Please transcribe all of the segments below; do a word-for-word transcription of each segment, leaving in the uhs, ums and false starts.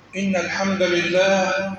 إن الحمد لله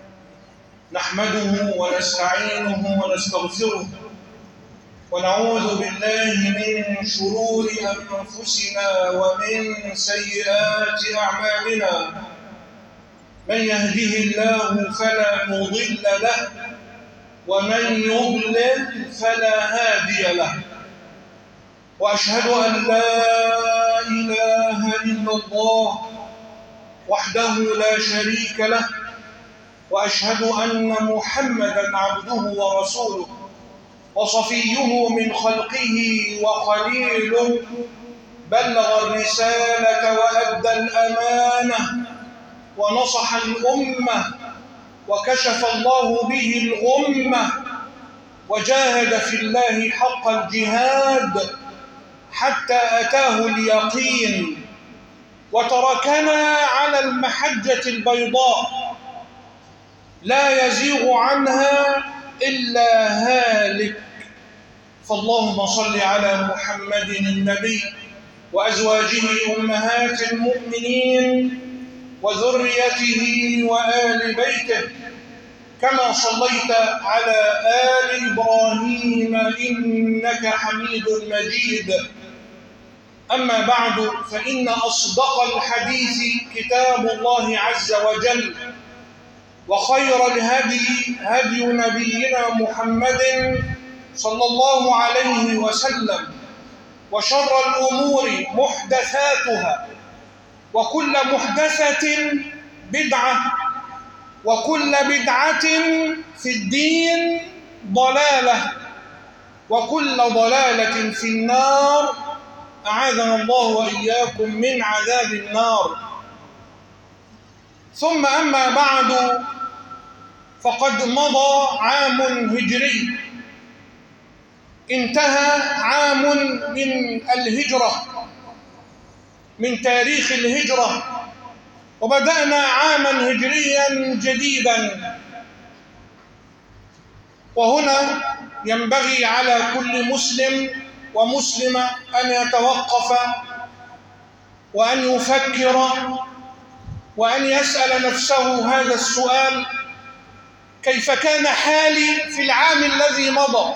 نحمده ونستعينه ونستغفره ونعوذ بالله من شرور أنفسنا ومن سيئات أعمالنا. من يهده الله فلا مضل له ومن يضلل فلا هادي له، وأشهد أن لا إله إلا الله وحده لا شريك له، وأشهد أن محمدًا عبده ورسوله وصفيه من خلقه وخليله، بلغ الرسالة وأدى الأمانة ونصح الأمة وكشف الله به الغمة، وجاهد في الله حق الجهاد حتى أتاه اليقين، وتركنا على المحجة البيضاء لا يزيغ عنها إلا هالك. فاللهم صل على محمد النبي وأزواجه أمهات المؤمنين وذريته وآل بيته، كما صليت على آل إبراهيم إنك حميد مجيد. أما بعد، فإن أصدق الحديث كتاب الله عز وجل، وخير الهدي هدي نبينا محمد صلى الله عليه وسلم، وشر الأمور محدثاتها، وكل محدثة بدعة، وكل بدعة في الدين ضلالة، وكل ضلالة في النار، أعاذنا الله وإياكم من عذاب النار. ثم أما بعد، فقد مضى عام هجري، انتهى عام من الهجرة، من تاريخ الهجرة، وبدأنا عاما هجريا جديدا. وهنا ينبغي على كل مسلم ومسلمة أن يتوقف وأن يفكر وأن يسأل نفسه هذا السؤال: كيف كان حالي في العام الذي مضى؟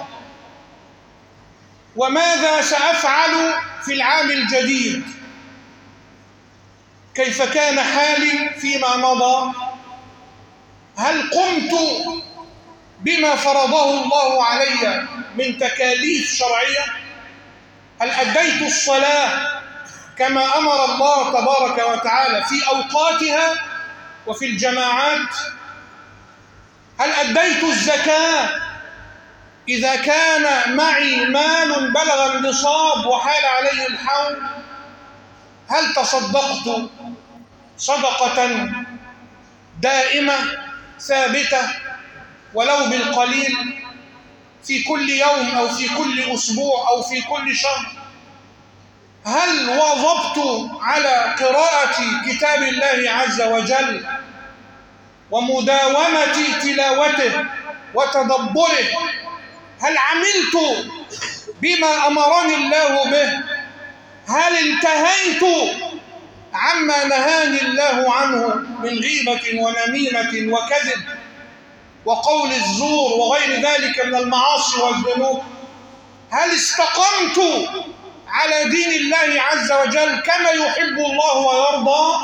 وماذا سأفعل في العام الجديد؟ كيف كان حالي فيما مضى؟ هل قمت بما فرضه الله علي من تكاليف شرعية؟ هل أديت الصلاة كما أمر الله تبارك وتعالى في أوقاتها وفي الجماعات؟ هل أديت الزكاة إذا كان معي مال بلغ النصاب وحال عليه الحول؟ هل تصدقت صدقة دائمة ثابتة ولو بالقليل في كل يوم أو في كل أسبوع أو في كل شهر؟ هل واظبت على قراءة كتاب الله عز وجل ومداومة تلاوته وتدبره؟ هل عملت بما أمرني الله به؟ هل انتهيت عما نهاني الله عنه من غيبة ونميمة وكذب وقول الزور وغير ذلك من المعاصي والذنوب؟ هل استقمت على دين الله عز وجل كما يحب الله ويرضى؟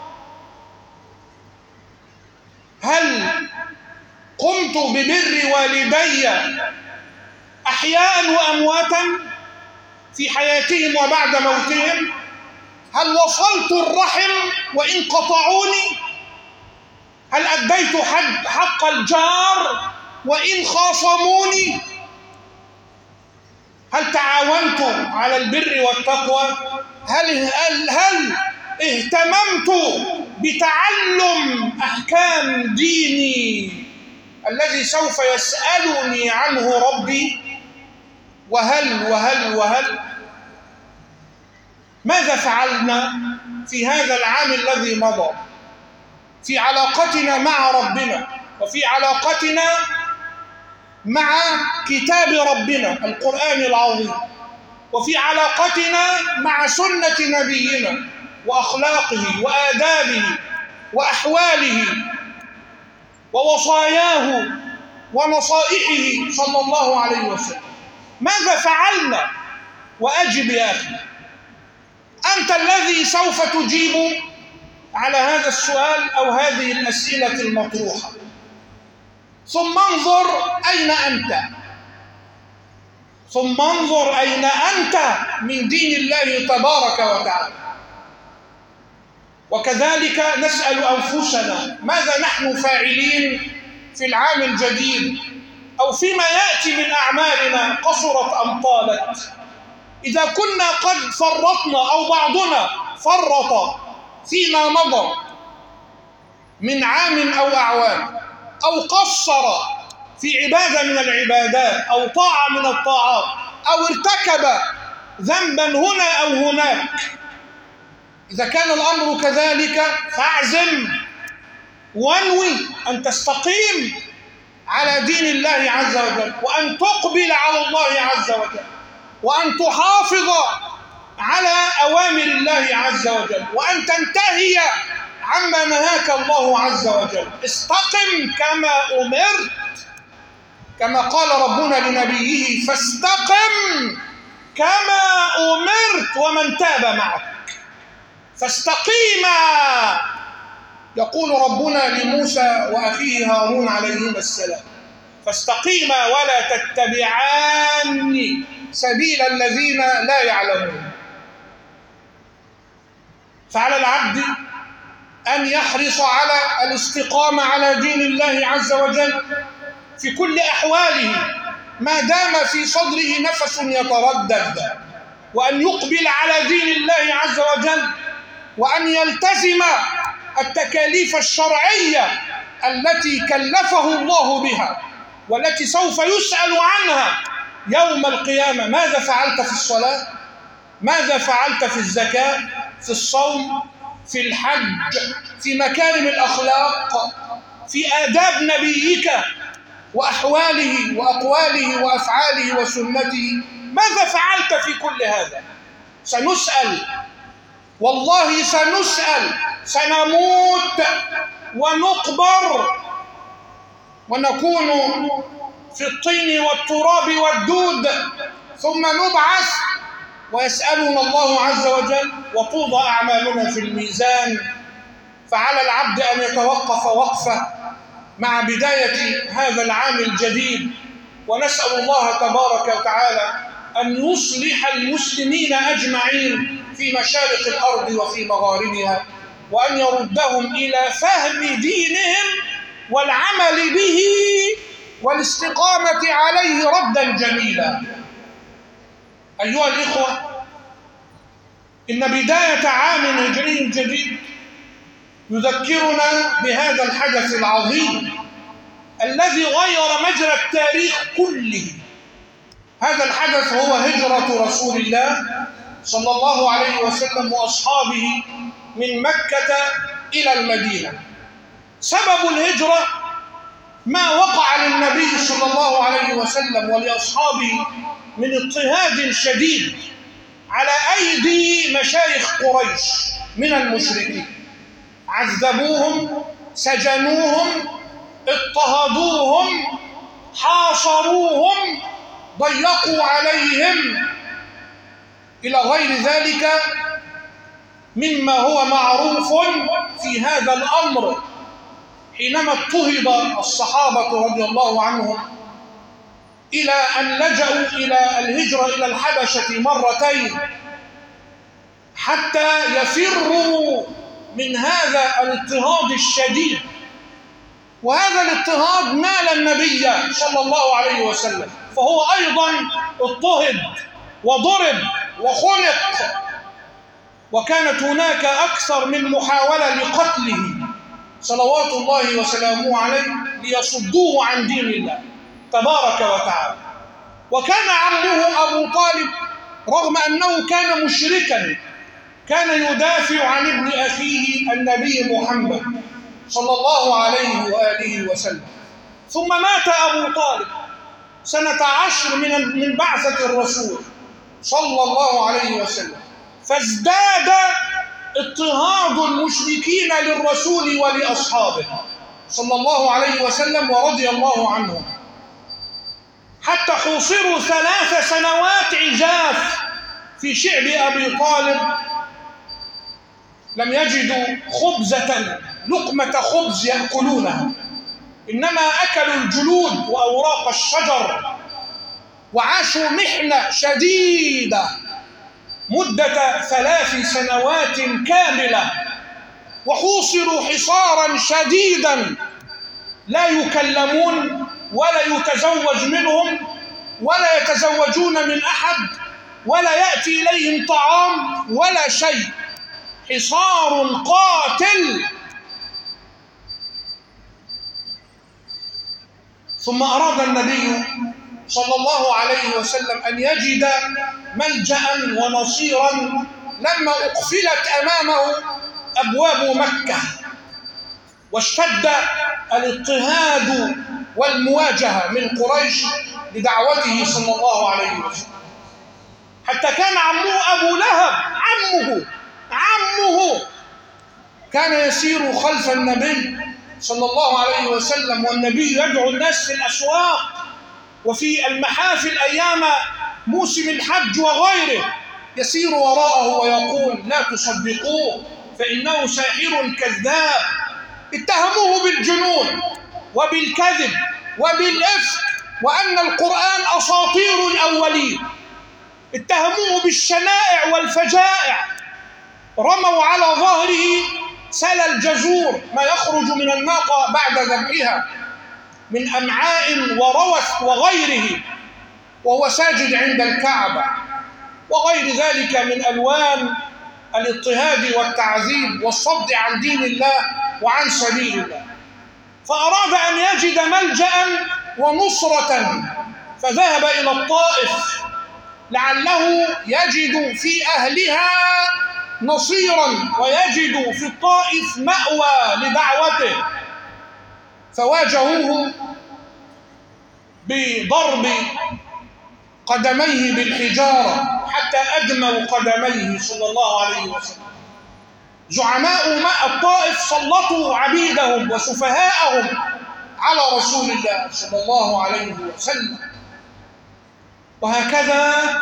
هل قمت ببر والدي أحياء وأمواتا في حياتهم وبعد موتهم؟ هل وصلت الرحم وإن قطعوني؟ هل أديت حق الجار وإن خاصموني؟ هل تعاونت على البر والتقوى؟ هل, هل, هل اهتممت بتعلم أحكام ديني الذي سوف يسألني عنه ربي؟ وهل وهل وهل ماذا فعلنا في هذا العام الذي مضى في علاقتنا مع ربنا، وفي علاقتنا مع كتاب ربنا القرآن العظيم، وفي علاقتنا مع سنة نبينا وأخلاقه وآدابه وأحواله ووصاياه ونصائحه صلى الله عليه وسلم. ماذا فعلنا؟ وأجب يا أخي، أنت الذي سوف تجيب على هذا السؤال أو هذه الأسئلة المطروحة. ثم انظر أين أنت، ثم انظر أين أنت من دين الله تبارك وتعالى. وكذلك نسأل أنفسنا ماذا نحن فاعلين في العام الجديد أو فيما يأتي من أعمالنا قصرت أم طالت. إذا كنا قد فرطنا أو بعضنا فرط فيما مضى من عام أو أعوام، أو قصر في عبادة من العبادات أو طاعة من الطاعات، أو ارتكب ذنبا هنا أو هناك، إذا كان الأمر كذلك فاعزم وانوي أن تستقيم على دين الله عز وجل، وأن تقبل على الله عز وجل، وأن تحافظ على أوامر الله عز وجل، وأن تنتهي عما نهاك الله عز وجل. استقم كما أمرت، كما قال ربنا لنبيه فاستقم كما أمرت ومن تاب معك. فاستقيما، يقول ربنا لموسى وأخيه هارون عليهما السلام، فاستقيما ولا تتبعان سبيل الذين لا يعلمون. فعلى العبد أن يحرص على الاستقامة على دين الله عز وجل في كل أحواله ما دام في صدره نفس يتردد، وأن يقبل على دين الله عز وجل، وأن يلتزم التكاليف الشرعية التي كلفه الله بها والتي سوف يسأل عنها يوم القيامة. ماذا فعلت في الصلاة؟ ماذا فعلت في الزكاة؟ في الصوم؟ في الحج؟ في مكارم الأخلاق؟ في آداب نبيك وأحواله وأقواله وأفعاله وسنته؟ ماذا فعلت في كل هذا؟ سنسأل، والله سنسأل، سنموت ونقبر ونكون في الطين والتراب والدود، ثم نبعث ويسألنا الله عز وجل وتوضع أعمالنا في الميزان. فعلى العبد أن يتوقف وقفة مع بداية هذا العام الجديد، ونسأل الله تبارك وتعالى أن يصلح المسلمين أجمعين في مشارق الأرض وفي مغاربها، وأن يردهم إلى فهم دينهم والعمل به والاستقامة عليه ردا جميلا. أيها الإخوة، إن بداية عام هجري جديد يذكرنا بهذا الحدث العظيم الذي غير مجرى التاريخ كله. هذا الحدث هو هجرة رسول الله صلى الله عليه وسلم وأصحابه من مكة إلى المدينة. سبب الهجرة ما وقع للنبي صلى الله عليه وسلم ولأصحابه من اضطهاد شديد على أيدي مشايخ قريش من المشركين. عذبوهم، سجنوهم، اضطهدوهم، حاصروهم، ضيقوا عليهم، إلى غير ذلك مما هو معروف في هذا الأمر. حينما اضطهد الصحابة رضي الله عنهم إلى أن لجأوا إلى الهجرة إلى الحبشة مرتين حتى يفروا من هذا الاضطهاد الشديد. وهذا الاضطهاد نال النبي صلى الله عليه وسلم، فهو أيضا اضطهد وضرب وخنق، وكانت هناك أكثر من محاولة لقتله صلوات الله وسلامه عليه ليصدوه عن دين الله تبارك وتعالى. وكان عمه أبو طالب رغم أنه كان مشركا كان يدافع عن ابن أخيه النبي محمد صلى الله عليه وآله وسلم. ثم مات أبو طالب سنة عشر من من بعثة الرسول صلى الله عليه وسلم، فازداد اضطهاد المشركين للرسول ولأصحابه صلى الله عليه وسلم ورضي الله عنهم، حتى حوصروا ثلاث سنوات عجاف في شعب أبي طالب، لم يجدوا خبزة لقمة خبز يأكلونها، إنما أكلوا الجلود وأوراق الشجر، وعاشوا محنة شديدة مدة ثلاث سنوات كاملة، وحوصروا حصارا شديدا، لا يكلمون ولا يتزوج منهم ولا يتزوجون من أحد ولا يأتي إليهم طعام ولا شيء، حصار قاتل. ثم أراد النبي صلى الله عليه وسلم أن يجد ملجأ ونصيرا لما أقفلت أمامه أبواب مكة واشتد الاضطهاد والمواجهة من قريش لدعوته صلى الله عليه وسلم، حتى كان عمه أبو لهب عمه عمه كان يسير خلف النبي صلى الله عليه وسلم، والنبي يدعو الناس في الأسواق وفي المحافل أيام موسم الحج وغيره، يسير وراءه ويقول: لا تصدقوه فإنه ساحر كذاب. اتهموه بالجنون وبالكذب وبالإفك وأن القرآن أساطير الأولين، اتهموه بالشنائع والفجائع، رموا على ظهره سل الجزور، ما يخرج من الناقة بعد ذبحها من أمعاء وروث وغيره، وهو ساجد عند الكعبة، وغير ذلك من ألوان الاضطهاد والتعذيب والصد عن دين الله وعن سبيل الله. فأراد أن يجد ملجأ ونصرة، فذهب إلى الطائف لعله يجد في أهلها نصيرا ويجد في الطائف مأوى لدعوته، فواجهوه بضرب قدميه بالحجارة حتى أدموا قدميه صلى الله عليه وسلم. زعماء ماء الطائف سلطوا عبيدهم وسفهاءهم على رسول الله صلى الله عليه وسلم. وهكذا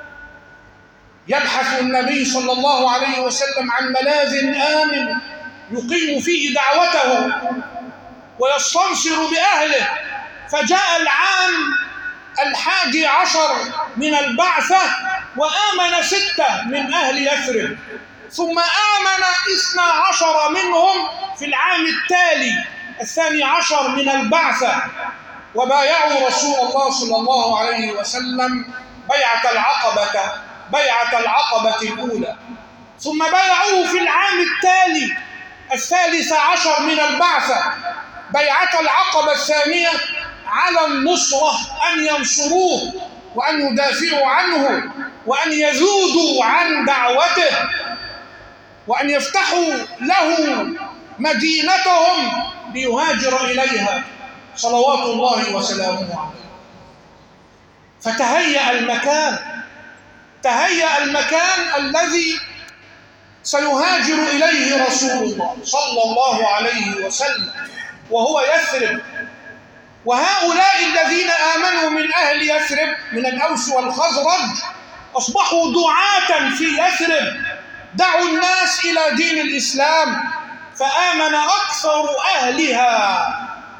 يبحث النبي صلى الله عليه وسلم عن ملاذ آمن يقيم فيه دعوته ويستنصر بأهله، فجاء العام الحادي عشر من البعثة وآمن ستة من أهل يثرب، ثم آمن اثنا عشر منهم في العام التالي الثاني عشر من البعثة، وبايعوا رسول الله صلى الله عليه وسلم بيعة العقبة بيعة العقبة الأولى، ثم بايعوه في العام التالي الثالث عشر من البعثة بيعة العقبة الثانية على النصرة، أن ينصروه وأن يدافعوا عنه وأن يذودوا عن دعوته وأن يفتحوا له مدينتهم ليهاجر إليها صلوات الله وسلامه عليه. فتهيأ المكان تهيأ المكان الذي سيهاجر إليه رسول الله صلى الله عليه وسلم، وهو يثرب. وهؤلاء الذين آمنوا من أهل يثرب من الأوس والخزرج أصبحوا دعاة في يثرب، دعوا الناس إلى دين الإسلام، فآمن أكثر أهلها.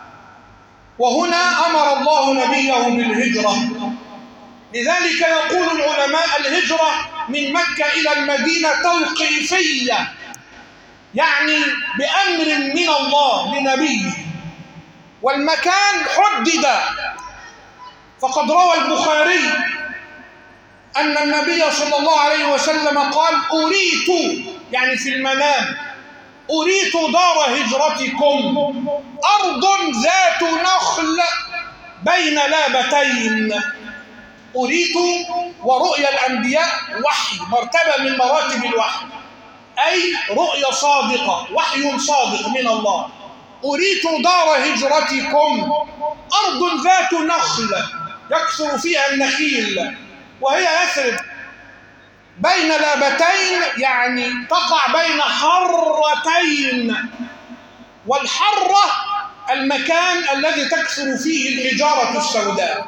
وهنا أمر الله نبيه بالهجرة. لذلك يقول العلماء: الهجرة من مكة إلى المدينة توقيفية، يعني بأمر من الله لنبيه، والمكان حدد. فقد روى البخاري أن النبي صلى الله عليه وسلم قال: أريت، يعني في المنام، أريت دار هجرتكم، أرض ذات نخل بين لابتين. أريت، ورؤيا الأنبياء وحي، مرتبة من مراتب الوحي، أي رؤيا صادقة، وحي صادق من الله. أريت دار هجرتكم، أرض ذات نخل يكثر فيها النخيل، وهي يثرب بين لابتين يعني تقع بين حرتين، والحرة المكان الذي تكثر فيه الحجارة السوداء.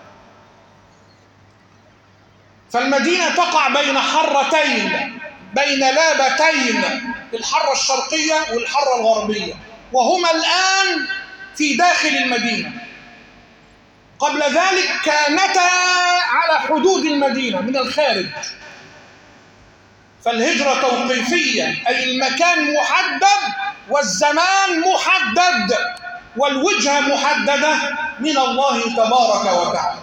فالمدينة تقع بين حرتين، بين لابتين، الحرة الشرقية والحرة الغربية، وهما الآن في داخل المدينة. قبل ذلك كانتا على حدود المدينة من الخارج. فالهجرة توقيفية، أي المكان محدد والزمان محدد والوجهة محددة من الله تبارك وتعالى.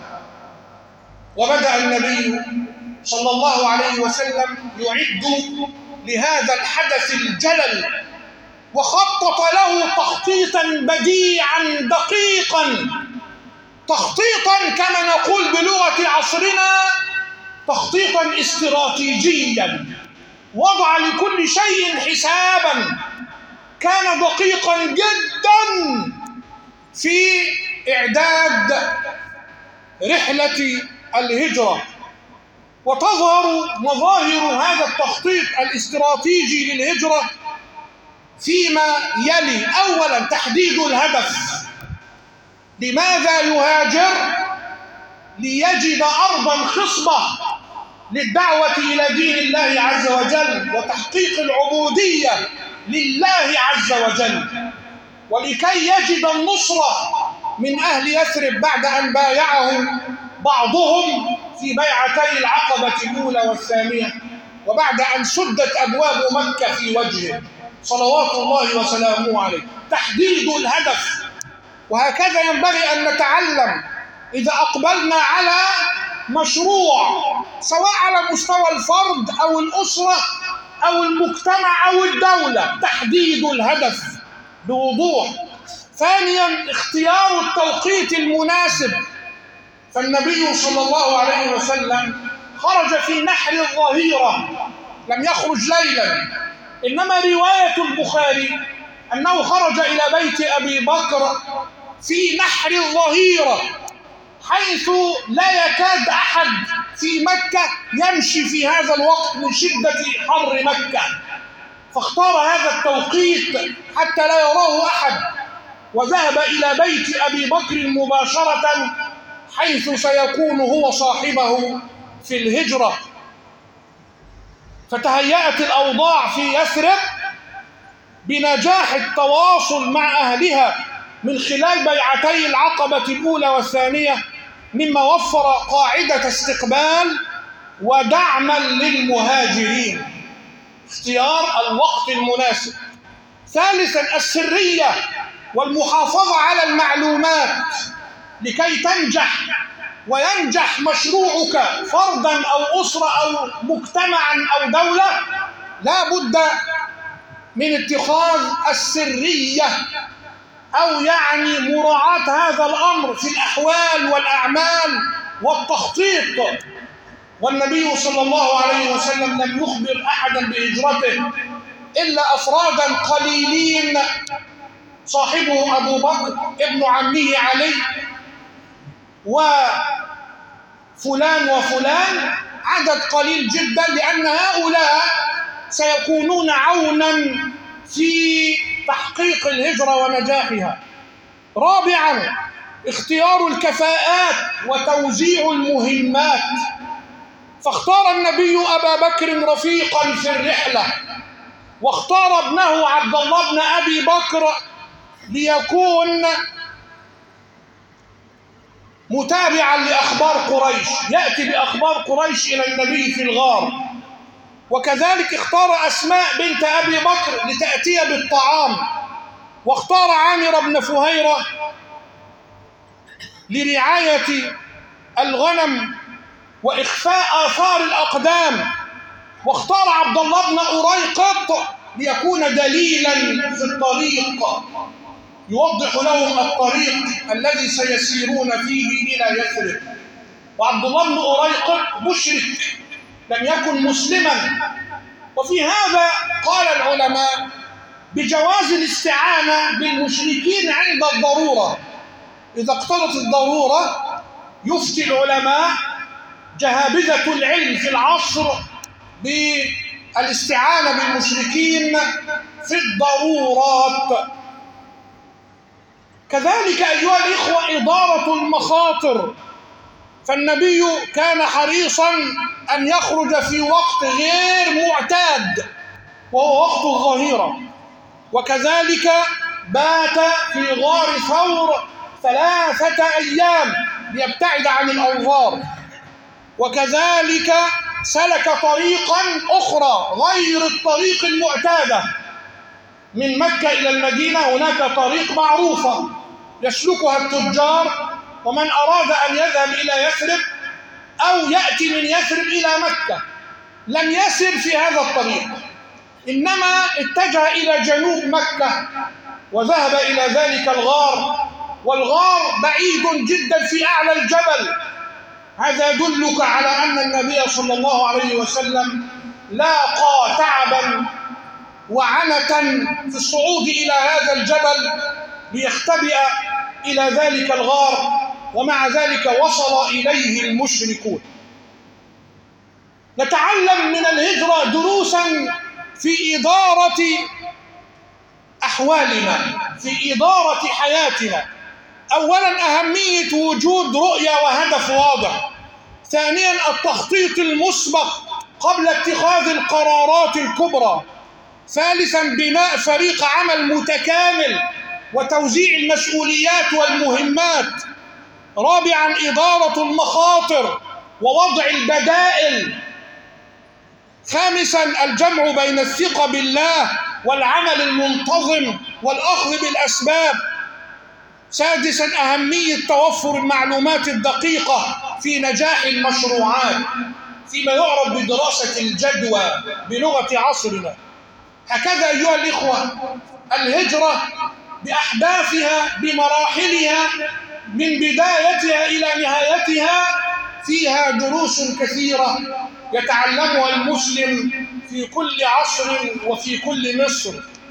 وبدأ النبي صلى الله عليه وسلم يعد لهذا الحدث الجلل، وخطط له تخطيطا بديعا دقيقا، تخطيطا كما نقول بلغة عصرنا تخطيطا استراتيجيا، وضع لكل شيء حسابا، كان دقيقا جدا في إعداد رحلة الهجرة. وتظهر مظاهر هذا التخطيط الاستراتيجي للهجرة فيما يلي. أولا تحديد الهدف، لماذا يهاجر؟ ليجد أرضا خصبة للدعوة إلى دين الله عز وجل وتحقيق العبودية لله عز وجل، ولكي يجد النصرة من أهل يثرب بعد أن بايعهم بعضهم في بيعتي العقبة الأولى والثانية، وبعد أن سدت أبواب مكة في وجهه صلوات الله وسلامه عليه. تحديد الهدف. وهكذا ينبغي أن نتعلم إذا أقبلنا على مشروع، سواء على مستوى الفرد أو الأسرة أو المجتمع أو الدولة، تحديد الهدف بوضوح. ثانيا اختيار التوقيت المناسب. فالنبي صلى الله عليه وسلم خرج في نحر الظهيرة، لم يخرج ليلا، إنما رواية البخاري أنه خرج إلى بيت أبي بكر في نحر الظهيرة، حيث لا يكاد أحد في مكة يمشي في هذا الوقت من شدة حر مكة، فاختار هذا التوقيت حتى لا يراه أحد، وذهب إلى بيت أبي بكر مباشرة حيث سيكون هو صاحبه في الهجرة. فتهيأت الأوضاع في يثرب بنجاح التواصل مع أهلها من خلال بيعتي العقبة الأولى والثانية، مما وفر قاعدة استقبال ودعما للمهاجرين. اختيار الوقت المناسب. ثالثا السرية والمحافظة على المعلومات. لكي تنجح وينجح مشروعك فردا أو أسرة أو مجتمعا أو دولة، لا بد من اتخاذ السرية، أو يعني مراعاة هذا الأمر في الأحوال والأعمال والتخطيط. والنبي صلى الله عليه وسلم لم يخبر أحدا بهجرته إلا أفرادا قليلين، صاحبه أبو بكر، ابن عمه علي، وفلان وفلان، عدد قليل جدا، لأن هؤلاء سيكونون عونا في تحقيق الهجرة ونجاحها. رابعا اختيار الكفاءات وتوزيع المهمات. فاختار النبي أبا بكر رفيقا في الرحلة، واختار ابنه عبد الله بن أبي بكر ليكون متابعا لأخبار قريش، يأتي بأخبار قريش إلى النبي في الغار. وكذلك اختار أسماء بنت أبي بكر لتأتي بالطعام، واختار عامر بن فهيرة لرعاية الغنم وإخفاء آثار الأقدام، واختار عبد الله بن أريقط ليكون دليلا في الطريق، يوضح لهم الطريق الذي سيسيرون فيه إلى يثرب. وعبد الله بن أريقط مشرك، لم يكن مسلما. وفي هذا قال العلماء بجواز الاستعانة بالمشركين عند الضرورة. إذا اقتضت الضرورة يفتي العلماء جهابذة العلم في العصر بالاستعانة بالمشركين في الضرورات. كذلك أيها الإخوة إدارة المخاطر، فالنبي كان حريصا أن يخرج في وقت غير معتاد وهو وقت الظهيرة، وكذلك بات في غار ثور ثلاثة أيام ليبتعد عن الأنظار، وكذلك سلك طريقا أخرى غير الطريق المعتادة من مكة إلى المدينة. هناك طريق معروفة يسلكها التجار ومن أراد أن يذهب إلى يثرب أو يأتي من يثرب إلى مكة، لم يسر في هذا الطريق، إنما اتجه إلى جنوب مكة وذهب إلى ذلك الغار، والغار بعيد جدا في أعلى الجبل. هذا يدلك على أن النبي صلى الله عليه وسلم لاقى تعبا وعنة في الصعود إلى هذا الجبل ليختبئ إلى ذلك الغار، ومع ذلك وصل إليه المشركون. نتعلم من الهجرة دروسا في إدارة أحوالنا، في إدارة حياتنا. أولا أهمية وجود رؤية وهدف واضح. ثانيا التخطيط المسبق قبل اتخاذ القرارات الكبرى. ثالثا بناء فريق عمل متكامل وتوزيع المسؤوليات والمهمات. رابعا إدارة المخاطر ووضع البدائل. خامسا الجمع بين الثقة بالله والعمل المنتظم والأخذ بالأسباب. سادسا أهمية توفر المعلومات الدقيقة في نجاح المشروعات فيما يعرف بدراسة الجدوى بلغة عصرنا. هكذا أيها الإخوة الهجرة بأحداثها بمراحلها من بدايتها إلى نهايتها فيها دروس كثيرة يتعلمها المسلم في كل عصر وفي كل مصر.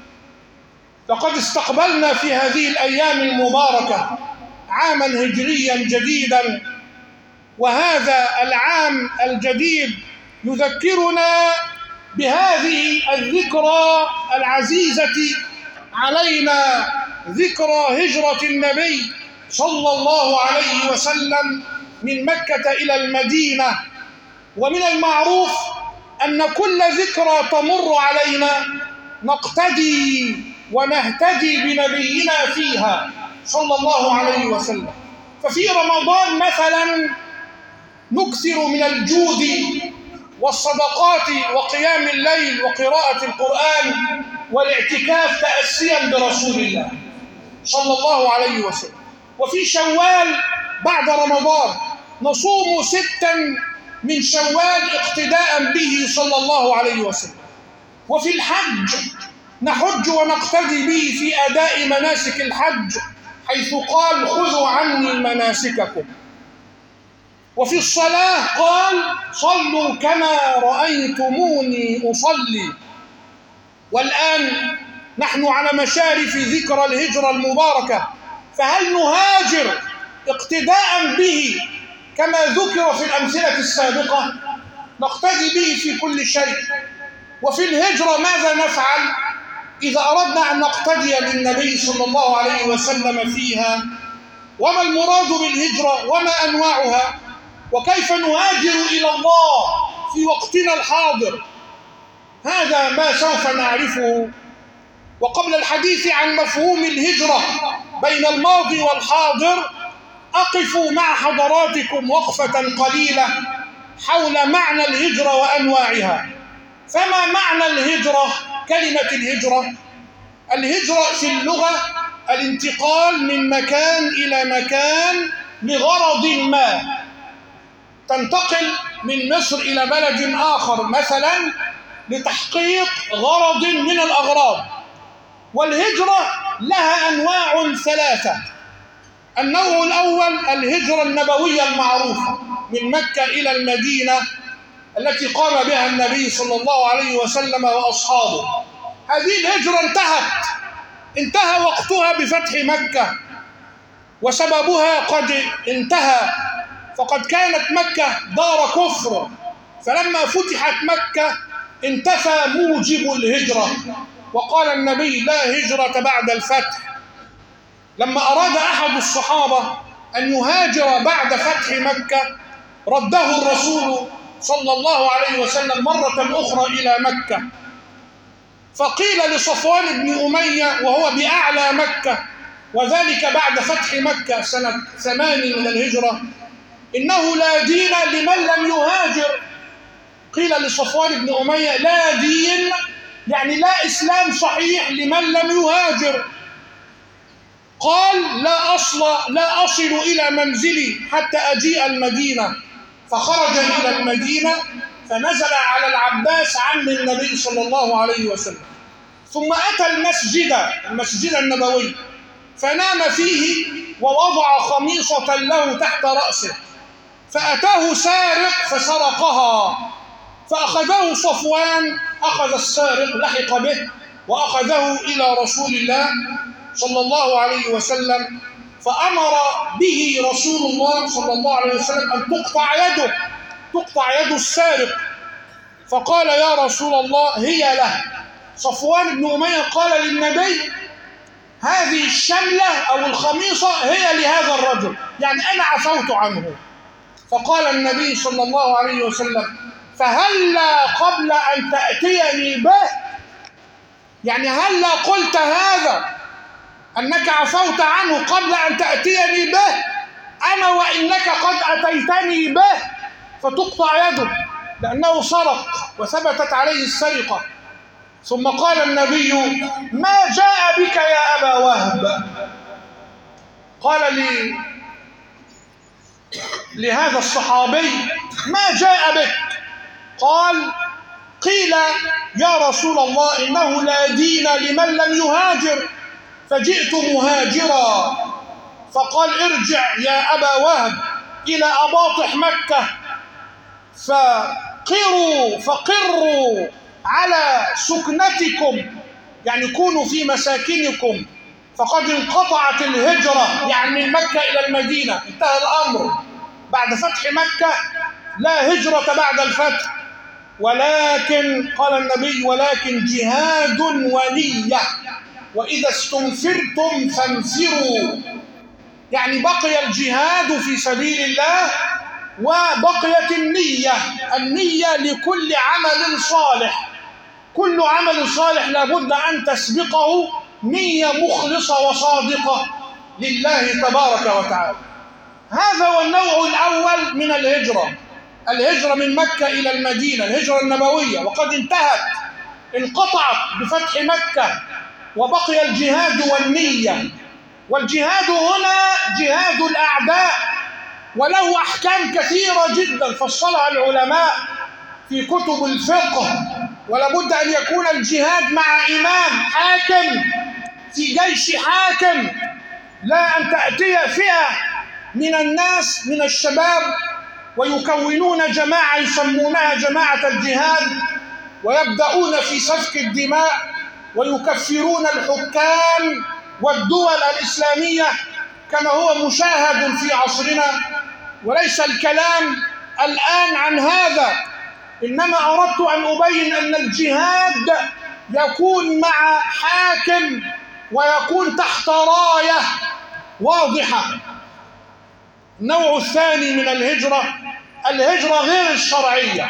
لقد استقبلنا في هذه الأيام المباركة عاما هجريا جديدا، وهذا العام الجديد يذكرنا بهذه الذكرى العزيزة علينا، ذكرى هجرة النبي صلى الله عليه وسلم من مكة إلى المدينة. ومن المعروف أن كل ذكرى تمر علينا نقتدي ونهتدي بنبينا فيها صلى الله عليه وسلم. ففي رمضان مثلا نكثر من الجود والصدقات وقيام الليل وقراءة القرآن والاعتكاف تأسيا برسول الله صلى الله عليه وسلم. وفي شوال بعد رمضان نصوم ستا من شوال اقتداء به صلى الله عليه وسلم. وفي الحج نحج ونقتدي به في أداء مناسك الحج، حيث قال خذوا عني مناسككم. وفي الصلاة قال صلوا كما رأيتموني أصلي. والآن نحن على مشارف ذكرى الهجرة المباركة، فهل نهاجر اقتداء به كما ذكر في الأمثلة السابقة؟ نقتدي به في كل شيء. وفي الهجرة ماذا نفعل إذا أردنا أن نقتدي بالنبي صلى الله عليه وسلم فيها؟ وما المراد بالهجرة وما أنواعها؟ وكيف نهاجر إلى الله في وقتنا الحاضر؟ هذا ما سوف نعرفه. وقبل الحديث عن مفهوم الهجرة بين الماضي والحاضر أقف مع حضراتكم وقفة قليلة حول معنى الهجرة وأنواعها. فما معنى الهجرة؟ كلمة الهجرة، الهجرة في اللغة الانتقال من مكان إلى مكان لغرض ما. تنتقل من مصر إلى بلد آخر مثلا لتحقيق غرض من الأغراض. والهجرة لها أنواع ثلاثة. النوع الأول الهجرة النبوية المعروفة من مكة إلى المدينة التي قام بها النبي صلى الله عليه وسلم وأصحابه. هذه الهجرة انتهت انتهى وقتها بفتح مكة، وسببها قد انتهى، فقد كانت مكة دار كفر فلما فتحت مكة انتفى موجب الهجرة، وقال النبي لا هجرة بعد الفتح. لما أراد أحد الصحابة أن يهاجر بعد فتح مكة رده الرسول صلى الله عليه وسلم مرة أخرى إلى مكة، فقيل لصفوان بن أمية وهو بأعلى مكة وذلك بعد فتح مكة سنة ثمان من الهجرة إنه لا دين لمن لم يهاجر. قيل لصفوان بن أمية لا دين يعني لا إسلام صحيح لمن لم يهاجر. قال لا أصل لا أصل إلى منزلي حتى أجيء المدينة، فخرج إلى المدينة فنزل على العباس عم النبي صلى الله عليه وسلم، ثم أتى المسجد المسجد النبوي فنام فيه ووضع خميصة له تحت رأسه، فأتاه سارق فسرقها، فأخذه صفوان، أخذ السارق لحق به وأخذه إلى رسول الله صلى الله عليه وسلم، فأمر به رسول الله صلى الله عليه وسلم أن تقطع يده تقطع يد السارق، فقال يا رسول الله هي له. صفوان بن أمية قال للنبي هذه الشملة أو الخميصة هي لهذا الرجل، يعني أنا عفوت عنه. فقال النبي صلى الله عليه وسلم فهلا قبل أن تأتيني به، يعني هلا قلت هذا أنك عفوت عنه قبل أن تأتيني به، أنا وإنك قد أتيتني به فتقطع يده لأنه سرق وثبتت عليه السرقة. ثم قال النبي ما جاء بك يا أبا وهب؟ قال لي لهذا الصحابي ما جاء بك؟ قال قيل يا رسول الله إنه لا دين لمن لم يهاجر فجئت مهاجرا. فقال ارجع يا أبا وهب إلى أباطح مكة فقروا فقروا على سكنتكم، يعني كونوا في مساكنكم، فقد انقطعت الهجرة، يعني من مكة إلى المدينة انتهى الأمر بعد فتح مكة، لا هجرة بعد الفتح، ولكن قال النبي ولكن جهاد ونية، وإذا استنفرتم فانفروا، يعني بقي الجهاد في سبيل الله وبقيت النية. النية لكل عمل صالح، كل عمل صالح لابد أن تسبقه نية مخلصة وصادقة لله تبارك وتعالى. هذا هو النوع الأول من الهجرة، الهجرة من مكة إلى المدينة، الهجرة النبوية، وقد انتهت انقطعت بفتح مكة وبقي الجهاد والنية. والجهاد هنا جهاد الأعداء، وله أحكام كثيرة جدا فصلها العلماء في كتب الفقه، ولابد أن يكون الجهاد مع إمام حاكم في جيش حاكم، لا أن تأتي فئة من الناس من الشباب ويكونون جماعة يسمونها جماعة الجهاد ويبدأون في سفك الدماء ويكفرون الحكام والدول الإسلامية كما هو مشاهد في عصرنا. وليس الكلام الآن عن هذا، إنما أردت أن أبين أن الجهاد يكون مع حاكم ويكون تحت راية واضحة. النوع الثاني من الهجرة الهجرة غير الشرعية،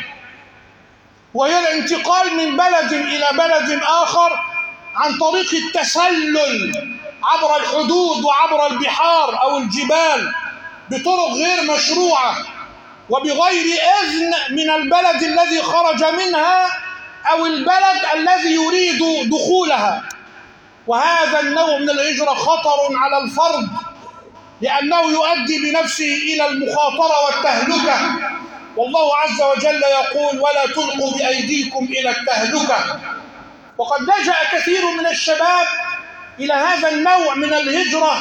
وهي الانتقال من بلد إلى بلد آخر عن طريق التسلل عبر الحدود وعبر البحار أو الجبال بطرق غير مشروعة وبغير إذن من البلد الذي خرج منها أو البلد الذي يريد دخولها. وهذا النوع من الهجرة خطر على الفرد، لأنه يؤدي بنفسه إلى المخاطرة والتهلكة، والله عز وجل يقول ولا تلقوا بأيديكم إلى التهلكة. وقد لجأ كثير من الشباب إلى هذا النوع من الهجرة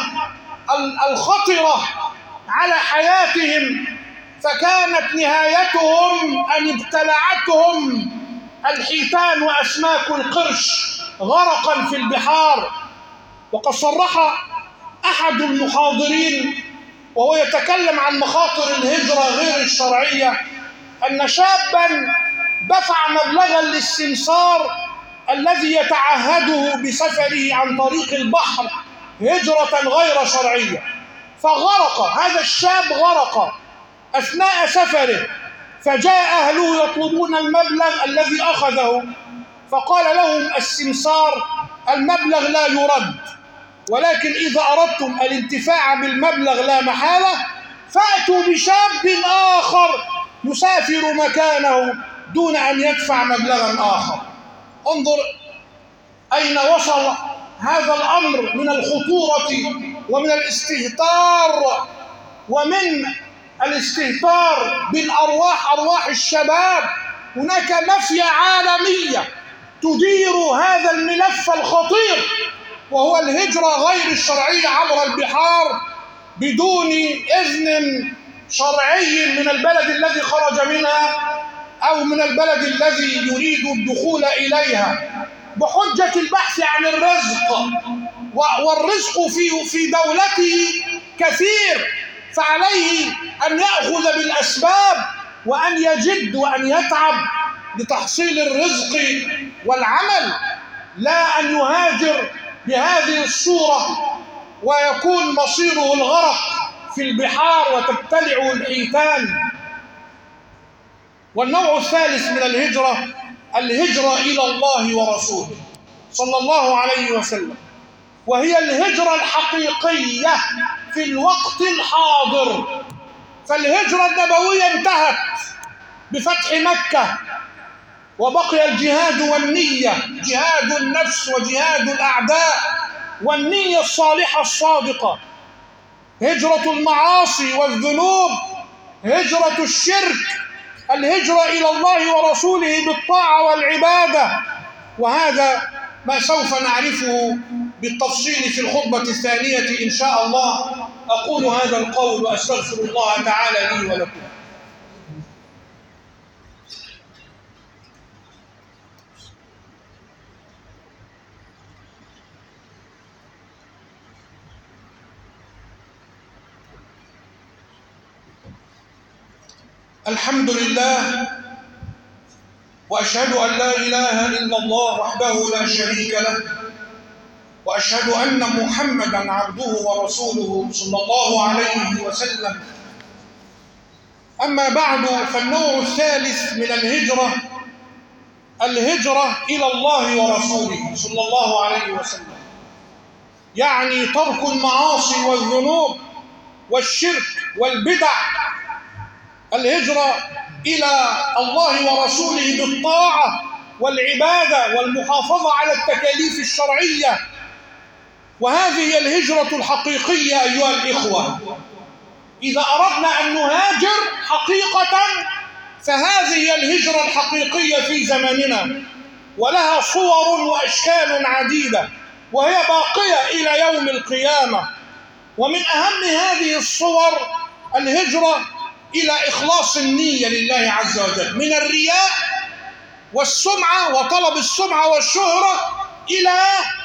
الخطرة على حياتهم، فكانت نهايتهم أن ابتلعتهم الحيتان وأسماك القرش غرقا في البحار. وقد صرح أحد المحاضرين وهو يتكلم عن مخاطر الهجرة غير الشرعية أن شابا دفع مبلغا للسمسار الذي يتعهده بسفره عن طريق البحر هجرة غير شرعية، فغرق هذا الشاب، غرق أثناء سفره، فجاء أهله يطلبون المبلغ الذي أخذه، فقال لهم السمسار المبلغ لا يرد، ولكن إذا أردتم الانتفاع بالمبلغ لا محالة فأتوا بشاب آخر يسافر مكانه دون أن يدفع مبلغا آخر. انظر أين وصل هذا الأمر من الخطورة ومن الاستهتار ومن الاستهتار بالأرواح، أرواح الشباب. هناك مافيا عالمية تدير هذا الملف الخطير وهو الهجرة غير الشرعية عبر البحار بدون إذن شرعي من البلد الذي خرج منها أو من البلد الذي يريد الدخول إليها، بحجة البحث عن الرزق، والرزق في في دولته كثير، فعليه أن يأخذ بالأسباب وأن يجد وأن يتعب لتحصيل الرزق والعمل، لا أن يهاجر بهذه الصورة ويكون مصيره الغرق في البحار وتبتلعه الحيتان. والنوع الثالث من الهجرة الهجرة إلى الله ورسوله صلى الله عليه وسلم، وهي الهجرة الحقيقية في الوقت الحاضر. فالهجرة النبوية انتهت بفتح مكة، وبقي الجهاد والنية، جهاد النفس وجهاد الأعداء والنية الصالحة الصادقة، هجرة المعاصي والذنوب، هجرة الشرك، الهجرة إلى الله ورسوله بالطاعة والعبادة. وهذا ما سوف نعرفه بالتفصيل في الخطبة الثانية إن شاء الله. أقول هذا القول وأستغفر الله تعالى لي ولكم. الحمد لله، وأشهد أن لا إله إلا الله وحده لا شريك له، وأشهد أن محمدًا عبده ورسوله صلى الله عليه وسلم. أما بعد، فالنوع الثالث من الهجرة الهجرة إلى الله ورسوله صلى الله عليه وسلم، يعني ترك المعاصي والذنوب والشرك والبدع، الهجرة إلى الله ورسوله بالطاعة والعبادة والمحافظة على التكاليف الشرعية. وهذه هي الهجرة الحقيقية أيها الإخوة. إذا أردنا أن نهاجر حقيقة فهذه هي الهجرة الحقيقية في زماننا، ولها صور وأشكال عديدة، وهي باقية إلى يوم القيامة. ومن أهم هذه الصور الهجرة إلى إخلاص النية لله عز وجل، من الرياء والسمعة وطلب السمعة والشهرة إلى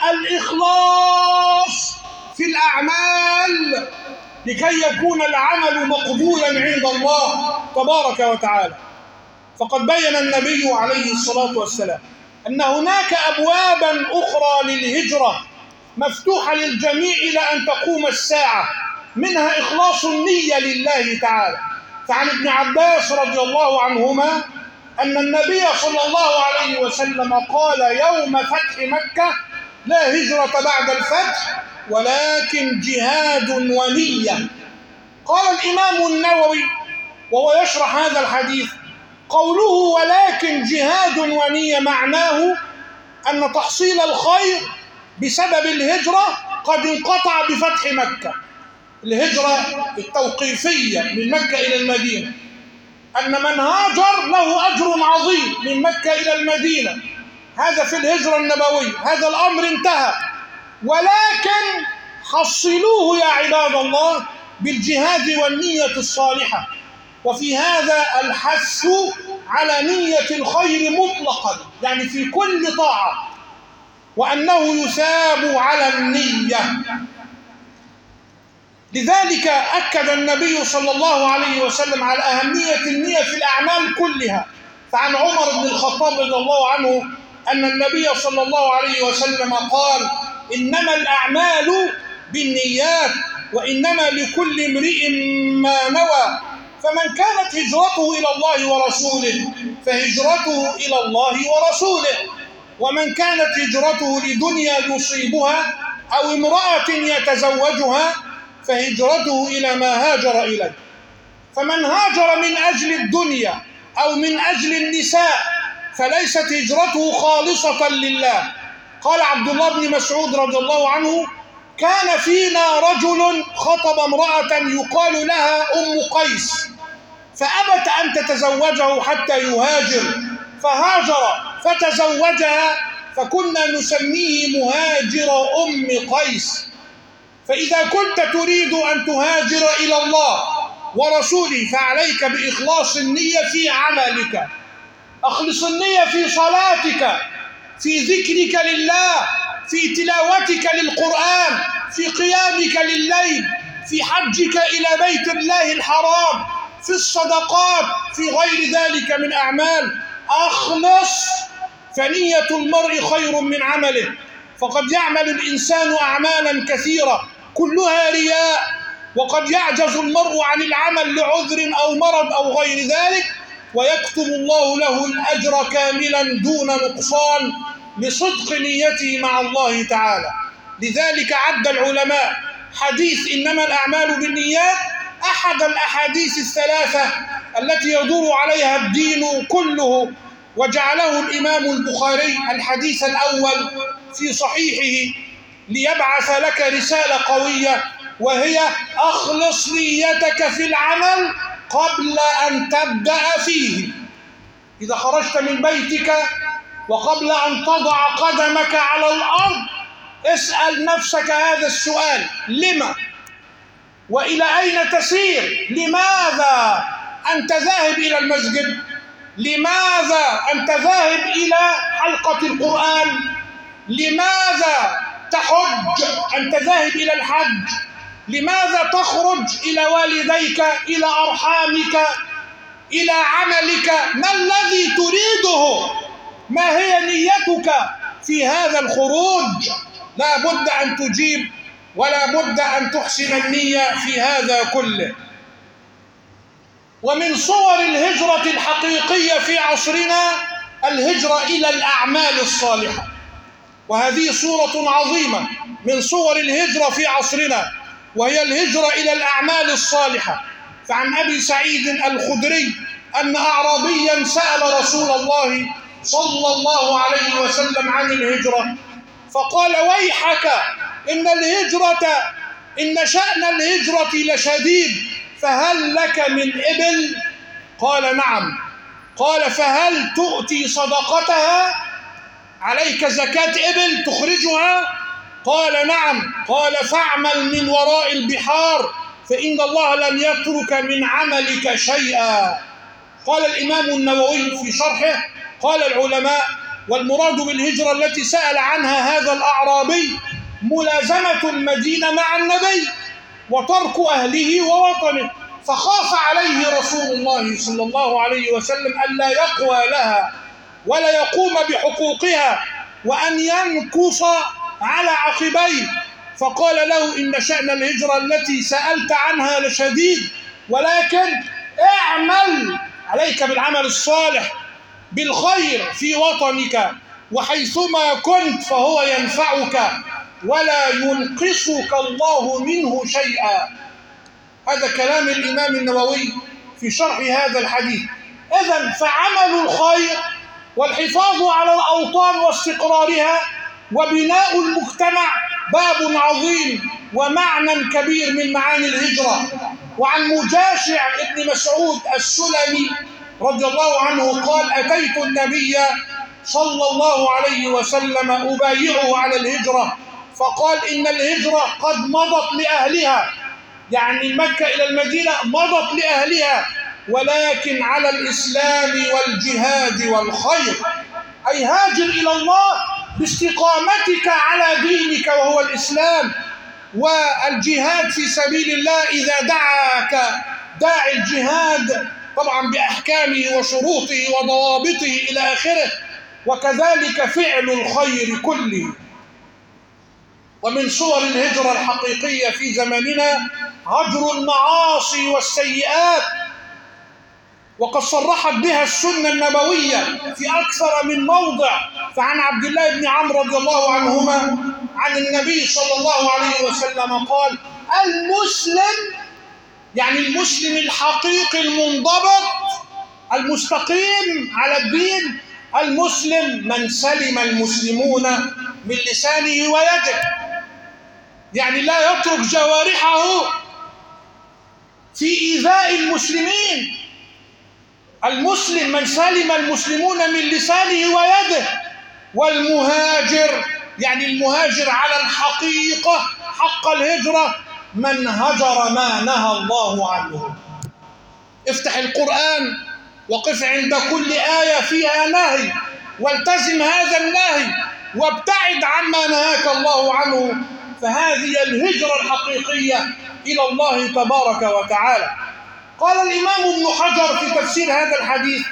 الإخلاص في الأعمال لكي يكون العمل مقبولا عند الله تبارك وتعالى. فقد بين النبي عليه الصلاة والسلام أن هناك أبوابا أخرى للهجرة مفتوحة للجميع إلى أن تقوم الساعة، منها إخلاص النية لله تعالى. فعن ابن عباس رضي الله عنهما أن النبي صلى الله عليه وسلم قال يوم فتح مكة: لا هجرة بعد الفتح ولكن جهاد ونية. قال الإمام النووي وهو يشرح هذا الحديث: قوله ولكن جهاد ونية معناه أن تحصيل الخير بسبب الهجرة قد انقطع بفتح مكة. الهجرة التوقيفية من مكة إلى المدينة، أن من هاجر له أجر عظيم من مكة إلى المدينة، هذا في الهجرة النبوية، هذا الأمر انتهى. ولكن حصلوه يا عباد الله بالجهاد والنية الصالحة، وفي هذا الحث على نية الخير مطلقا، يعني في كل طاعة، وأنه يثاب على النية. لذلك أكد النبي صلى الله عليه وسلم على أهمية النية في الأعمال كلها. فعن عمر بن الخطاب رضي الله عنه أن النبي صلى الله عليه وسلم قال: إنما الأعمال بالنيات وإنما لكل امرئ ما نوى، فمن كانت هجرته إلى الله ورسوله فهجرته إلى الله ورسوله، ومن كانت هجرته لدنيا يصيبها أو امرأة يتزوجها فهجرته إلى ما هاجر إليه. فمن هاجر من أجل الدنيا أو من أجل النساء فليست هجرته خالصة لله. قال عبد الله بن مسعود رضي الله عنه: كان فينا رجل خطب امرأة يقال لها أم قيس، فأبت أن تتزوجه حتى يهاجر، فهاجر فتزوجها، فكنا نسميه مهاجر أم قيس. فإذا كنت تريد أن تهاجر إلى الله ورسوله فعليك بإخلاص النية في عملك. أخلص النية في صلاتك، في ذكرك لله، في تلاوتك للقرآن، في قيامك لليل، في حجك إلى بيت الله الحرام، في الصدقات، في غير ذلك من أعمال. أخلص، فنية المرء خير من عمله. فقد يعمل الإنسان أعمالا كثيرة كلها رياء، وقد يعجز المرء عن العمل لعذر أو مرض أو غير ذلك، ويكتب الله له الأجر كاملا دون نقصان لصدق نيته مع الله تعالى. لذلك عد العلماء حديث إنما الأعمال بالنيات أحد الأحاديث الثلاثة التي يدور عليها الدين كله، وجعله الإمام البخاري الحديث الأول في صحيحه ليبعث لك رسالة قوية، وهي: أخلص نيتك في العمل قبل أن تبدأ فيه. إذا خرجت من بيتك وقبل أن تضع قدمك على الأرض اسأل نفسك هذا السؤال: لما؟ وإلى أين تسير؟ لماذا أنت ذاهب إلى المسجد؟ لماذا أنت ذاهب إلى حلقة القرآن؟ لماذا تحج؟ أنت ذاهب إلى الحج. لماذا تخرج إلى والديك، إلى أرحامك، إلى عملك؟ ما الذي تريده؟ ما هي نيتك في هذا الخروج؟ لا بد أن تجيب، ولا بد أن تحسن النية في هذا كله. ومن صور الهجرة الحقيقية في عصرنا الهجرة إلى الأعمال الصالحة، وهذه صورة عظيمة من صور الهجرة في عصرنا، وهي الهجرة إلى الأعمال الصالحة. فعن أبي سعيد الخدري أن أعرابيا سأل رسول الله صلى الله عليه وسلم عن الهجرة، فقال: ويحك، إن الهجرة إن شأن الهجرة لشديد، فهل لك من إبل؟ قال: نعم. قال: فهل تؤتي صدقتها؟ عليك زكاة إبل تخرجها؟ قال: نعم. قال: فاعمل من وراء البحار، فإن الله لم يترك من عملك شيئا. قال الإمام النووي في شرحه: قال العلماء: والمراد بالهجرة التي سأل عنها هذا الأعرابي ملازمة المدينة مع النبي وترك أهله ووطنه، فخاف عليه رسول الله صلى الله عليه وسلم ألا يقوى لها ولا يقوم بحقوقها وأن ينكص على عقبيه، فقال له: إن شأن الهجرة التي سألت عنها لشديد، ولكن اعمل، عليك بالعمل الصالح بالخير في وطنك، وحيثما كنت فهو ينفعك ولا ينقصك الله منه شيئا. هذا كلام الإمام النووي في شرح هذا الحديث. إذن فعمل الخير والحفاظ على الأوطان واستقرارها وبناء المجتمع باب عظيم ومعنى كبير من معاني الهجرة. وعن مجاشع ابن مسعود السلمي رضي الله عنه قال: أتيت النبي صلى الله عليه وسلم أبايعه على الهجرة، فقال: إن الهجرة قد مضت لأهلها، يعني مكة إلى المدينة مضت لأهلها، ولكن على الإسلام والجهاد والخير، أي هاجر إلى الله باستقامتك على دينك وهو الإسلام، والجهاد في سبيل الله إذا دعاك داعي الجهاد طبعا بأحكامه وشروطه وضوابطه إلى آخره، وكذلك فعل الخير كله. ومن صور الهجرة الحقيقية في زماننا هجر المعاصي والسيئات، وقد صرحت بها السنة النبوية في أكثر من موضع. فعن عبد الله بن عمرو رضي الله عنهما عن النبي صلى الله عليه وسلم قال: المسلم، يعني المسلم الحقيقي المنضبط المستقيم على الدين، المسلم من سلم المسلمون من لسانه ويده، يعني لا يترك جوارحه في إيذاء المسلمين. المسلم من سلم المسلمون من لسانه ويده. والمهاجر، يعني المهاجر على الحقيقة حق الهجرة، من هجر ما نهى الله عنه. افتح القرآن وقف عند كل آية فيها نهي، والتزم هذا النهي وابتعد عما نهاك الله عنه، فهذه الهجرة الحقيقية إلى الله تبارك وتعالى. قال الإمام ابن حجر في تفسير هذا الحديث: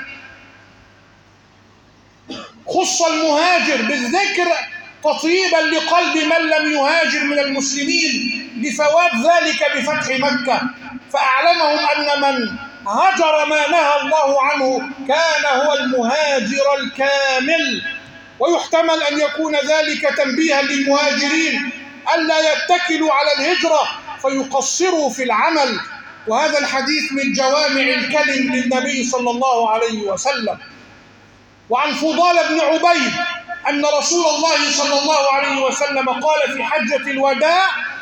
خص المهاجر بالذكر تطيبا لقلب من لم يهاجر من المسلمين لفوات ذلك بفتح مكة، فأعلمهم أن من هجر ما نهى الله عنه كان هو المهاجر الكامل. ويحتمل أن يكون ذلك تنبيها للمهاجرين ألا يتكلوا على الهجرة فيقصروا في العمل، وهذا الحديث من جوامع الكلم للنبي صلى الله عليه وسلم. وعن فضال بن عبيد أن رسول الله صلى الله عليه وسلم قال في حجة الوداع: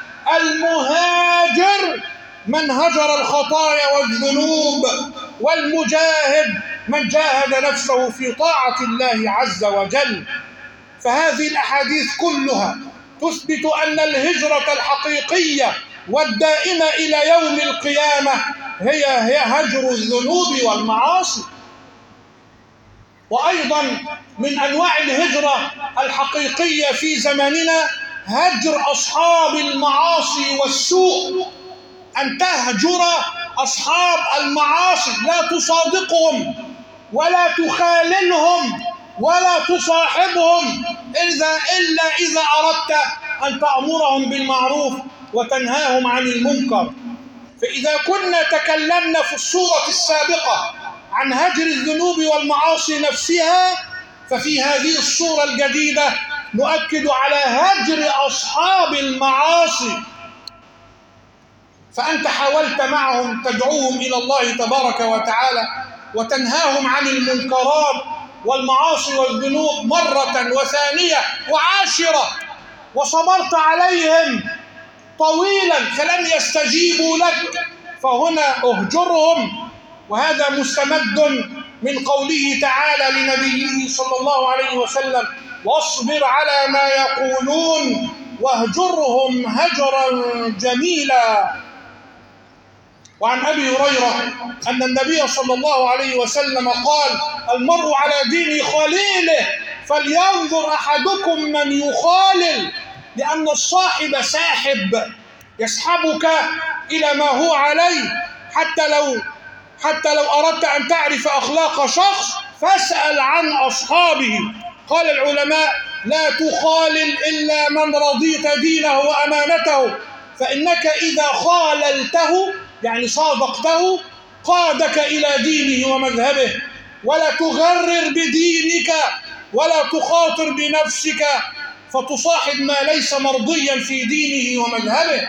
المهاجر من هجر الخطايا والذنوب، والمجاهد من جاهد نفسه في طاعة الله عز وجل. فهذه الأحاديث كلها تثبت أن الهجرة الحقيقية والدائمة إلى يوم القيامة هي هي هجر الذنوب والمعاصي. وأيضا من أنواع الهجرة الحقيقية في زماننا هجر أصحاب المعاصي والسوء، أن تهجر أصحاب المعاصي، لا تصادقهم ولا تخاللهم ولا تصاحبهم إذا إلا إذا أردت أن تأمرهم بالمعروف وتنهاهم عن المنكر. فإذا كنا تكلمنا في السورة السابقة عن هجر الذنوب والمعاصي نفسها، ففي هذه السورة الجديدة نؤكد على هجر أصحاب المعاصي. فأنت حاولت معهم تدعوهم إلى الله تبارك وتعالى وتنهاهم عن المنكرات والمعاصي والذنوب مرة وثانية وعاشرة، وصبرت عليهم طويلا فلم يستجيبوا لك، فهنا اهجرهم. وهذا مستمد من قوله تعالى لنبيه صلى الله عليه وسلم: واصبر على ما يقولون واهجرهم هجرا جميلا. وعن أبي هريرة أن النبي صلى الله عليه وسلم قال: المرء على دين خليله فلينظر أحدكم من يخالل، لأن الصاحب ساحب يسحبك إلى ما هو عليه. حتى لو حتى لو أردت أن تعرف أخلاق شخص فاسأل عن أصحابه. قال العلماء: لا تخالل إلا من رضيت دينه وأمانته، فإنك إذا خاللته يعني صادقته قادك إلى دينه ومذهبه. ولا تغرر بدينك ولا تخاطر بنفسك فتصاحب ما ليس مرضيا في دينه ومذهبه.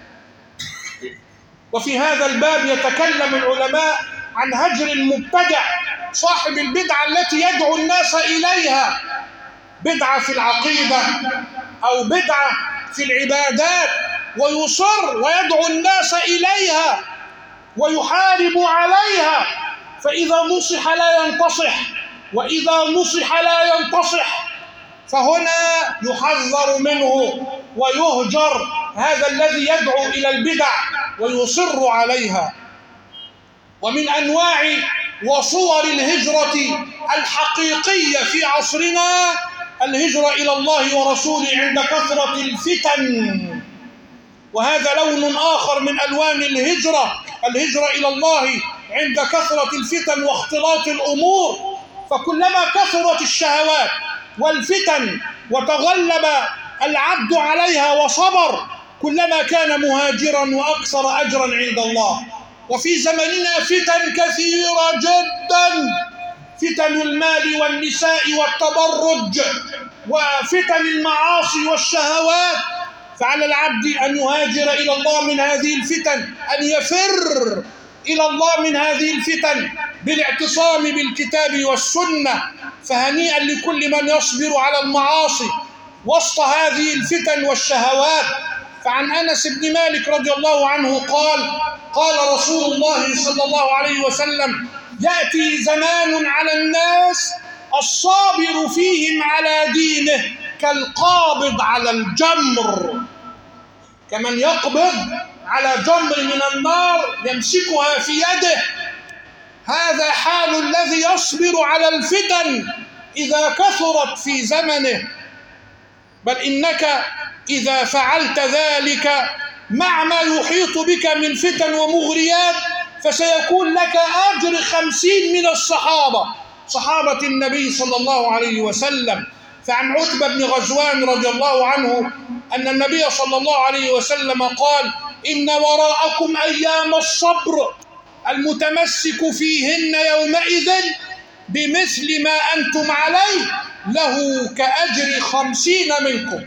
وفي هذا الباب يتكلم العلماء عن هجر المبتدع، صاحب البدعة التي يدعو الناس إليها، بدعة في العقيدة أو بدعة في العبادات، ويصر ويدعو الناس إليها ويحارب عليها، فإذا نصح لا ينتصح، وإذا نصح لا ينتصح، فهنا يحذر منه ويهجر هذا الذي يدعو إلى البدع ويصر عليها. ومن أنواع وصور الهجرة الحقيقية في عصرنا الهجرة إلى الله ورسوله عند كثرة الفتن. وهذا لون آخر من ألوان الهجرة، الهجرة إلى الله عند كثرة الفتن واختلاط الأمور. فكلما كثرت الشهوات والفتن وتغلب العبد عليها وصبر، كلما كان مهاجرا وأكثر أجرا عند الله. وفي زمننا فتن كثيرة جدا، فتن المال والنساء والتبرج وفتن المعاصي والشهوات، فعلى العبد أن يهاجر إلى الله من هذه الفتن، أن يفر إلى الله من هذه الفتن بالاعتصام بالكتاب والسنة. فهنيئا لكل من يصبر على المعاصي وسط هذه الفتن والشهوات. فعن أنس بن مالك رضي الله عنه قال: قال رسول الله صلى الله عليه وسلم: يأتي زمان على الناس الصابر فيهم على دينه كالقابض على الجمر، كمن يقبض على جمر من النار يمسكها في يده. هذا حال الذي يصبر على الفتن إذا كثرت في زمنه. بل إنك إذا فعلت ذلك مع ما يحيط بك من فتن ومغريات فسيكون لك أجر خمسين من الصحابة، صحابة النبي صلى الله عليه وسلم. فعن عتبة بن غزوان رضي الله عنه أن النبي صلى الله عليه وسلم قال: إن وراءكم أيام الصبر المتمسك فيهن يومئذ بمثل ما أنتم عليه له كأجر خمسين منكم.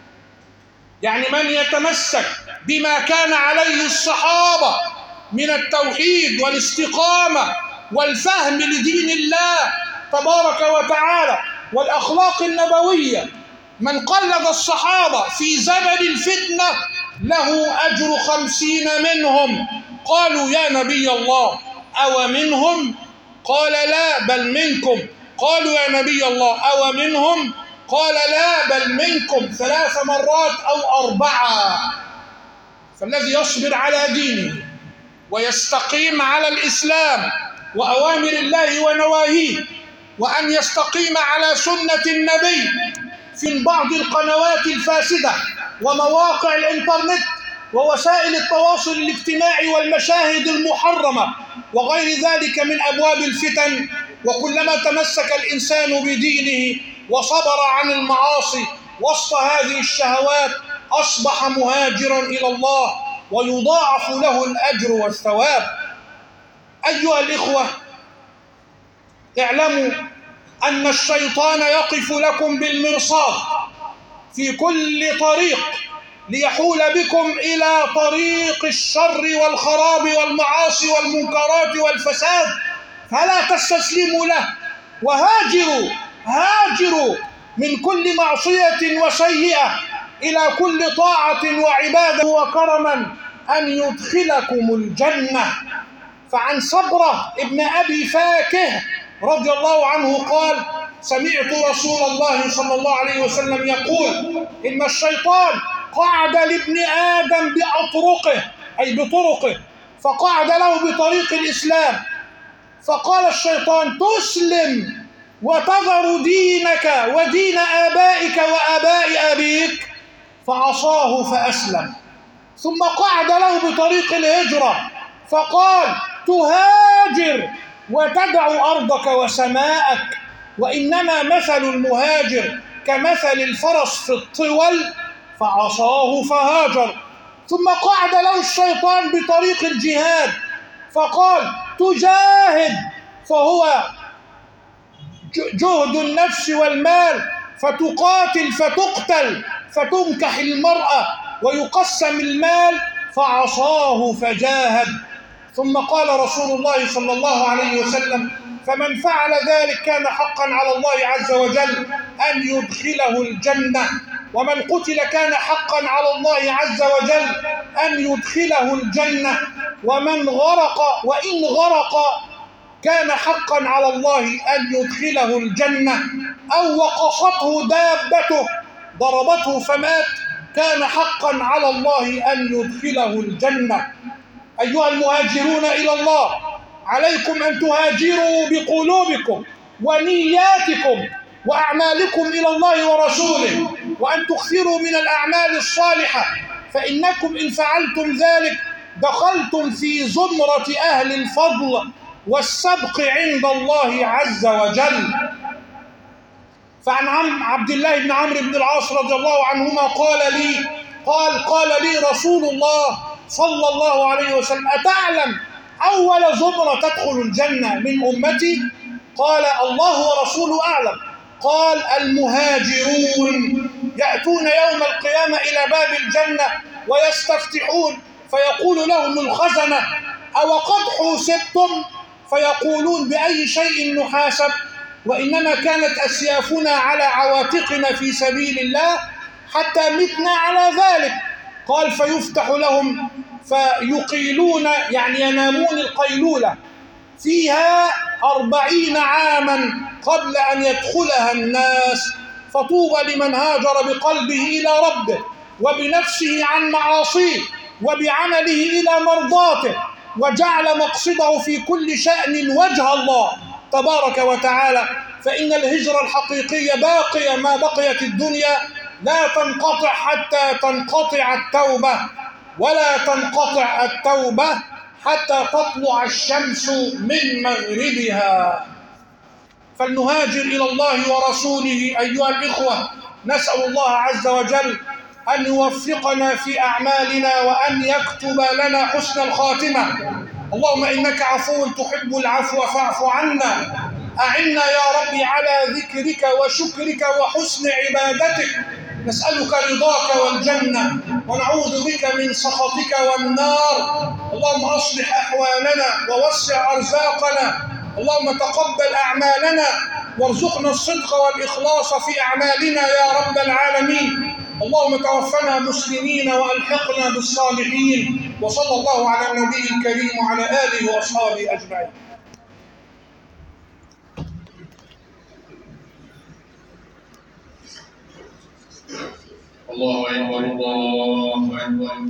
يعني من يتمسك بما كان عليه الصحابة من التوحيد والاستقامة والفهم لدين الله تبارك وتعالى والأخلاق النبوية، من قلد الصحابة في زمن الفتنة له أجر خمسين منهم. قالوا: يا نبي الله أو منهم؟ قال: لا بل منكم. قالوا: يا نبي الله أو منهم؟ قال: لا بل منكم، ثلاث مرات أو أربعة. فالذي يصبر على دينه ويستقيم على الإسلام وأوامر الله ونواهيه، وأن يستقيم على سنة النبي في بعض القنوات الفاسدة ومواقع الإنترنت ووسائل التواصل الاجتماعي والمشاهد المحرمة وغير ذلك من أبواب الفتن. وكلما تمسك الإنسان بدينه وصبر عن المعاصي وسط هذه الشهوات أصبح مهاجرا إلى الله ويضاعف له الأجر والثواب. أيها الإخوة، اعلموا أن الشيطان يقف لكم بالمرصاد في كل طريق ليحول بكم إلى طريق الشر والخراب والمعاصي والمنكرات والفساد، فلا تستسلموا له، وهاجروا هاجروا من كل معصية وسيئة إلى كل طاعة وعبادة وكرما أن يدخلكم الجنة. فعن صبرة ابن أبي فاكه رضي الله عنه قال: سمعت رسول الله صلى الله عليه وسلم يقول: إن الشيطان قعد لابن آدم بأطرقه، أي بطرقه، فقعد له بطريق الإسلام، فقال الشيطان: تسلم وتذر دينك ودين آبائك وآباء أبيك، فعصاه فأسلم. ثم قعد له بطريق الهجرة فقال: تهاجر وتدع أرضك وسماءك، وإنما مثل المهاجر كمثل الفرس في الطول، فعصاه فهاجر. ثم قعد له الشيطان بطريق الجهاد فقال: تجاهد، فهو جهد النفس والمال، فتقاتل فتقتل فتنكح المرأة ويقسم المال، فعصاه فجاهد. ثم قال رسول الله صلى الله عليه وسلم: فمن فعل ذلك كان حقا على الله عز وجل أن يدخله الجنة، ومن قتل كان حقا على الله عز وجل أن يدخله الجنة، ومن غرق وإن غرق كان حقا على الله أن يدخله الجنة، أو وقصته دابته ضربته فمات كان حقا على الله أن يدخله الجنة. أيها المهاجرون إلى الله، عليكم أن تهاجروا بقلوبكم ونياتكم وأعمالكم إلى الله ورسوله، وأن تكثروا من الأعمال الصالحة، فإنكم إن فعلتم ذلك دخلتم في زمرة أهل الفضل والسبق عند الله عز وجل. فعن عم عبد الله بن عمرو بن العاص رضي الله عنهما قال لي قال قال لي رسول الله صلى الله عليه وسلم: أتعلم أول زمرة تدخل الجنة من أمتي؟ قال: الله ورسوله أعلم. قال: المهاجرون يأتون يوم القيامة إلى باب الجنة ويستفتحون فيقول لهم الخزنة: أو قد حوسبتم؟ فيقولون: بأي شيء نحاسب؟ وإنما كانت أسيافنا على عواتقنا في سبيل الله حتى متنا على ذلك. قال: فيفتح لهم فيقيلون، يعني ينامون القيلولة فيها أربعين عاما قبل أن يدخلها الناس، فطوبى لمن هاجر بقلبه إلى ربه وبنفسه عن معاصيه وبعمله إلى مرضاته، وجعل مقصده في كل شأن وجه الله تبارك وتعالى. فإن الهجرة الحقيقية باقية ما بقيت الدنيا، لا تنقطع حتى تنقطع التوبة، ولا تنقطع التوبة حتى تطلع الشمس من مغربها. فلنهاجر إلى الله ورسوله أيها الإخوة. نسأل الله عز وجل أن يوفقنا في أعمالنا وأن يكتب لنا حسن الخاتمة. اللهم إنك عفو تحب العفو فاعف عنا. أعنا يا ربي على ذكرك وشكرك وحسن عبادتك. نسألك رضاك والجنة ونعوذ بك من سخطك والنار. اللهم أصلح أحوالنا ووسع أرزاقنا. اللهم تقبل أعمالنا وارزقنا الصدق والإخلاص في أعمالنا يا رب العالمين. اللهم توفنا مسلمين وألحقنا بالصالحين. وصلى الله على النبي الكريم وعلى آله وأصحابه أجمعين. الله أكبر الله أكبر.